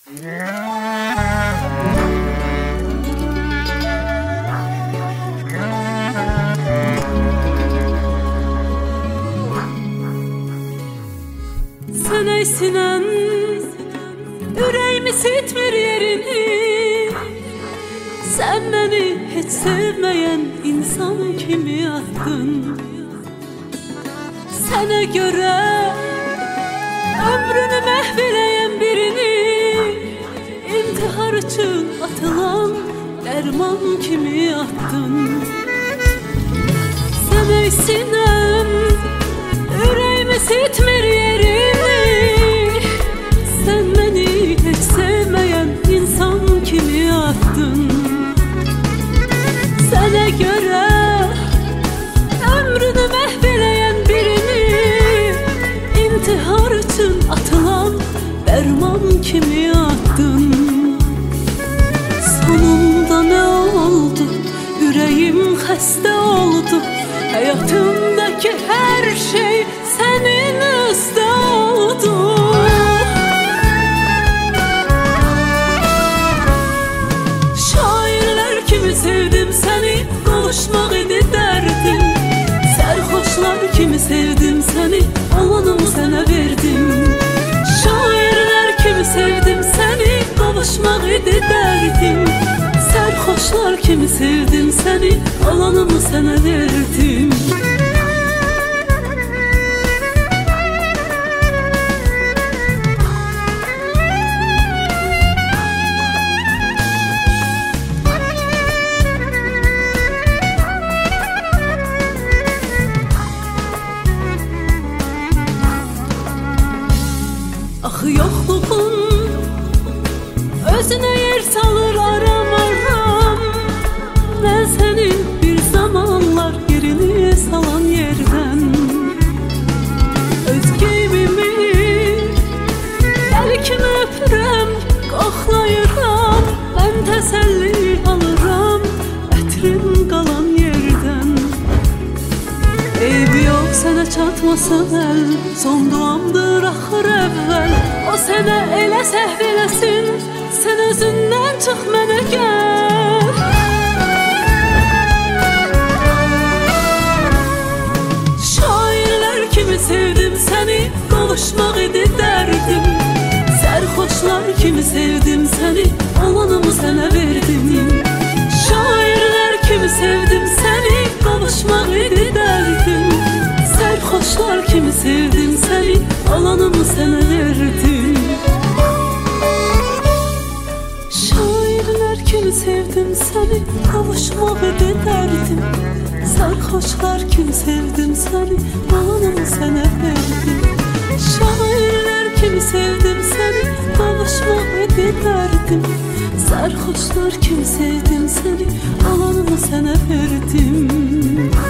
Sənə sinən ürəyimi sitmir yerini. Sən məni heç sevməyən insan kimi attın. Sənə görə ömrünü məhv eləyən birini, intihar üçün atılan dərman kimi attın. Sənə sinəm ürəyimi sitmir yerini. Sən məni heç sevməyən insan kimi attın. Sənə görə ömrünü məhv eləyən birini, intihar üçün atılan dərman kimi attın. Sonunda nə oldu? Ürəyim xəstə oldu. Həyatımdakı hər şey sənin üstə oldu. Şairlər kimi sevdim səni, qovuşmaq idi dərdim. Sərxoşlar kimi sevdim səni, olanımı sənə verdim. Şairlər kimi sevdim səni, qovuşmaq idi dərdim. Sərxoşlar kimi sevdim səni, olanımı sənə verdim. Axı yoxluğun özünə yer salır aram-aram. Mən sənin bir zamanlar yerini salan yerdən öz qeybimi bəlkimi öpürəm, qoxlayıram. Mən təsəlli alıram ətrim qalan yerdən. Eybi yox sənə çatmasın əl, son duamdır axır əvvəl. O sənə elə səhv eləsin, sən özündən çıx mənə gəl. Şairlər kimi sevdim səni, qovuşmaq idi dərdim. Sərxoşlar kimi sevdim səni, olanımı sənə verdim. Şairlər kimi sevdim səni, qovuşmaq idi dərdim. Sərxoşlar kimi sevdim səni, olanımı sənə verdim. Şairlər kimi sevdim səni, qovuşmaq idi dərdim. Sərxoşlar kimi sevdim səni, olanımı sənə verdim. Şairlər kimi sevdim səni, qovuşmaq idi dərdim. Sərxoşlar kimi sevdim səni, olanımı sənə verdim.